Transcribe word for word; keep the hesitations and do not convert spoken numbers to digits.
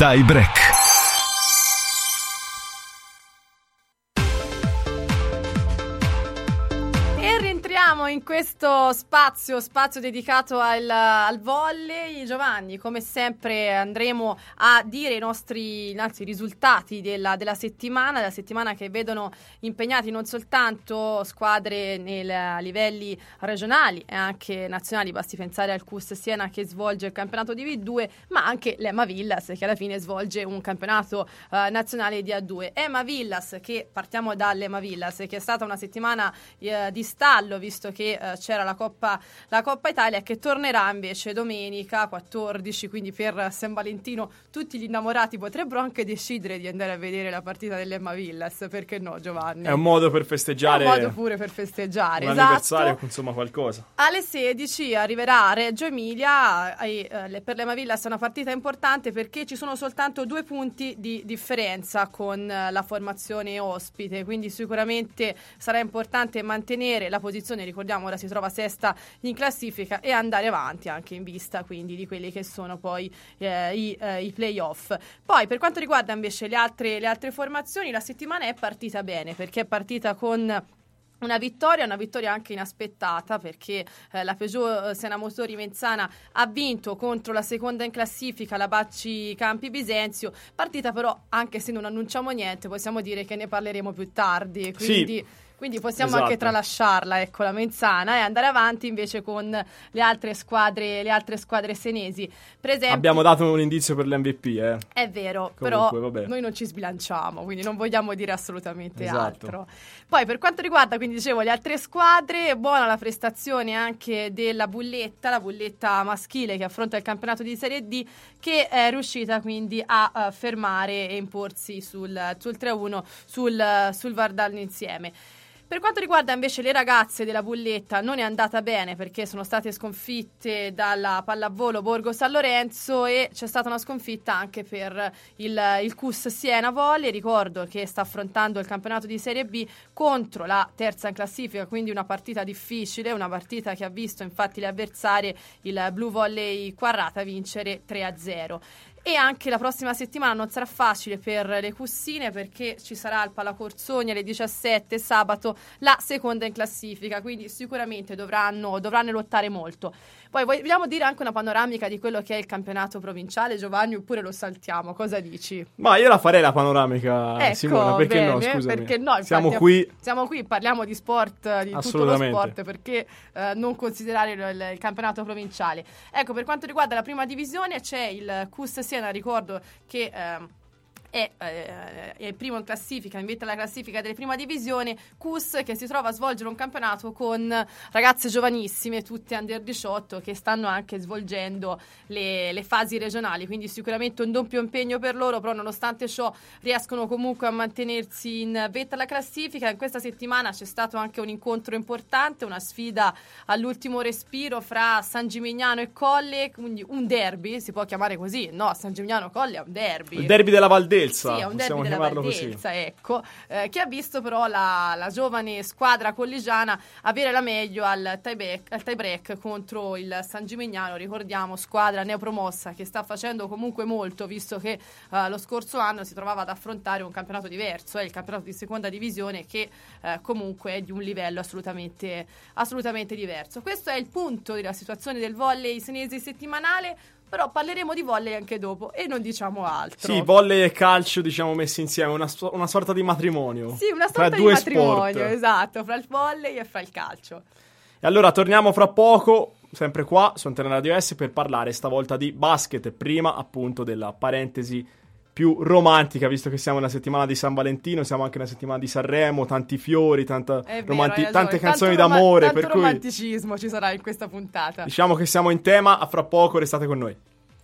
Tie Break. In questo spazio, spazio dedicato al, al volley, Giovanni, come sempre andremo a dire i nostri, i nostri risultati della, della settimana, della settimana che vedono impegnati non soltanto squadre nel, a livelli regionali e anche nazionali, basti pensare al C U S Siena che svolge il campionato di V due, ma anche l'Ema Villas che alla fine svolge un campionato uh, nazionale di A due. Ema Villas, che partiamo dall'Ema Villas, che è stata una settimana uh, di stallo, visto che Uh, c'era la Coppa, la Coppa Italia, che tornerà invece domenica quattordici, quindi per San Valentino tutti gli innamorati potrebbero anche decidere di andare a vedere la partita dell'Ema Villas, perché no, Giovanni? È un modo per festeggiare, è un modo pure per festeggiare, un esatto. anniversario, insomma qualcosa. Alle sedici arriverà a Reggio Emilia e eh, per l'Ema Villas è una partita importante perché ci sono soltanto due punti di differenza con eh, la formazione ospite, quindi sicuramente sarà importante mantenere la posizione, ricordiamo ora si trova sesta in classifica, e andare avanti anche in vista quindi di quelli che sono poi eh, i, eh, i play-off. Poi per quanto riguarda invece le altre, le altre formazioni, la settimana è partita bene perché è partita con una vittoria, una vittoria anche inaspettata perché eh, la Peugeot Siena Motori Menzana ha vinto contro la seconda in classifica, la Bacci Campi Bisenzio, partita però, anche se non annunciamo niente, possiamo dire che ne parleremo più tardi, quindi... Sì. Quindi possiamo esatto. anche tralasciarla, ecco, la Menzana, e andare avanti invece con le altre squadre, le altre squadre senesi. Per esempio, abbiamo dato un indizio per l'M V P, eh. È vero, Comunque, però vabbè. Noi non ci sbilanciamo, quindi non vogliamo dire assolutamente esatto. altro. Poi per quanto riguarda, quindi dicevo, le altre squadre, buona la prestazione anche della Bulletta, la Bulletta maschile che affronta il campionato di Serie D, che è riuscita quindi a uh, fermare e imporsi sul, sul tre a uno sul, sul Vardalno Insieme. Per quanto riguarda invece le ragazze della Bulletta, non è andata bene perché sono state sconfitte dalla pallavolo Borgo San Lorenzo e c'è stata una sconfitta anche per il, il C U S Siena Volley. Ricordo che sta affrontando il campionato di Serie B contro la terza in classifica, quindi una partita difficile, una partita che ha visto infatti le avversarie, il Blue Volley Quarrata, vincere tre a zero. E anche la prossima settimana non sarà facile per le cussine perché ci sarà al Palacorsogna alle diciassette sabato la seconda in classifica, quindi sicuramente dovranno, dovranno lottare molto. Poi vogliamo dire anche una panoramica di quello che è il campionato provinciale, Giovanni, oppure lo saltiamo? Cosa dici? Ma io la farei la panoramica, ecco, Simona, perché bene, no, scusami. Perché no, infatti, siamo qui. Siamo qui, parliamo di sport, di tutto lo sport, perché eh, non considerare il, il campionato provinciale. Ecco, per quanto riguarda la prima divisione c'è il C U S Siena, ricordo che... Eh, È, eh, è il primo in classifica, invece alla classifica della prima divisione, C U S che si trova a svolgere un campionato con ragazze giovanissime, tutte under diciotto, che stanno anche svolgendo le, le fasi regionali, quindi sicuramente un doppio impegno per loro, però nonostante ciò riescono comunque a mantenersi in vetta alla classifica. In questa settimana c'è stato anche un incontro importante, una sfida all'ultimo respiro fra San Gimignano e Colle, quindi un derby, si può chiamare così, no? San Gimignano Colle è un derby. Il derby della Valdelsa. Sì, è un derby della Valdelsa, ecco, eh, che ha visto però la, la giovane squadra colligiana avere la meglio al tie break, al tie break contro il San Gimignano, ricordiamo squadra neopromossa che sta facendo comunque molto, visto che eh, lo scorso anno si trovava ad affrontare un campionato diverso, è eh, il campionato di seconda divisione, che eh, comunque è di un livello assolutamente, assolutamente diverso. Questo è il punto della situazione del volley senese settimanale. Però parleremo di volley anche dopo e non diciamo altro. Sì, volley e calcio, diciamo, messi insieme, una, una sorta di matrimonio. Sì, una sorta di matrimonio, sport. Esatto, fra il volley e fra il calcio. E allora torniamo fra poco, sempre qua, su Antena Radio S, per parlare stavolta di basket, prima appunto della parentesi più romantica, visto che siamo nella settimana di San Valentino, siamo anche nella settimana di Sanremo, tanti fiori, tanta vero, romanti- tante canzoni tanto d'amore, rom- per tanto cui romanticismo ci sarà in questa puntata. Diciamo che siamo in tema, a fra poco, restate con noi.